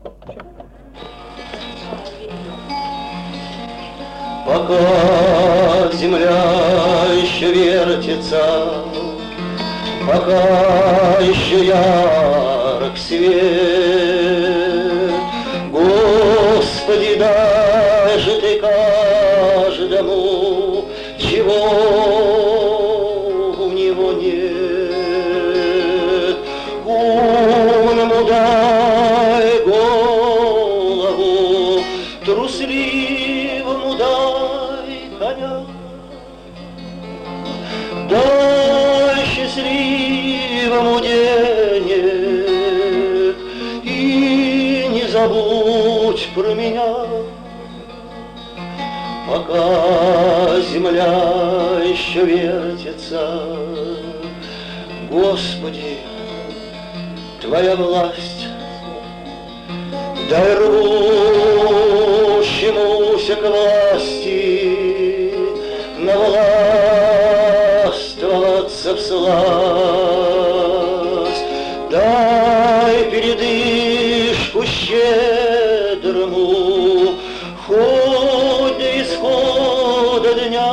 Пока земля еще вертится, пока еще ярок свет, Господи, дай же Ты каждому, чего у него нет. Умному дай голову, трусливому дай коня, дай счастливому денег и не забудь про меня. Пока земля еще вертится, Господи, Твоя власть, дай рвущемуся к власти навластвоваться всласть, дай передышку щедрому, хоть до исхода дня,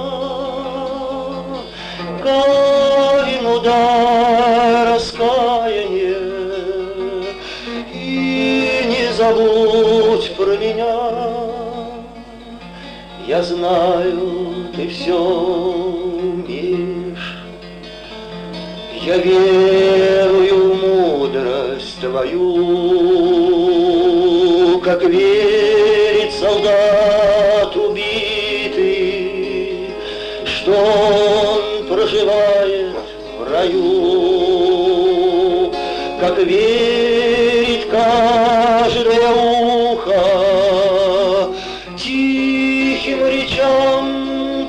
Каину дай раскаяние и не забудь про меня. Я знаю, Ты все умеешь, я верую в мудрость Твою, как верит солдат убитый, что он проживает в раю, как верит каждое ухо тихим речам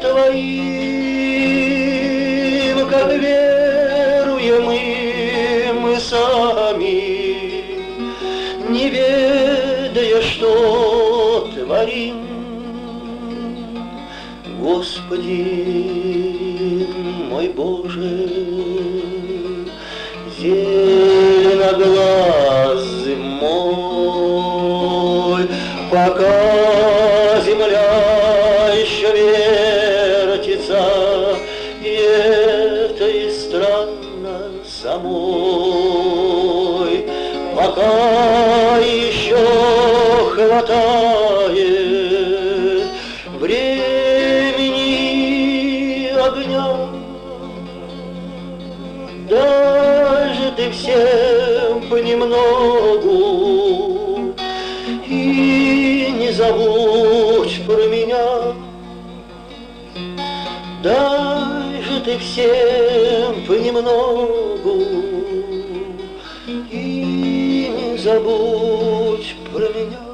Твоим, как веруем и мы сами, не ведая, что творим. Господи мой Боже, зеленоглазый мой, пока земля еще вертится, и это и странно самой, пока еще хватает времени огня, даже Ты всем понемногу и не забудь про меня. Дай же Ты всем понемногу и не забудь про меня.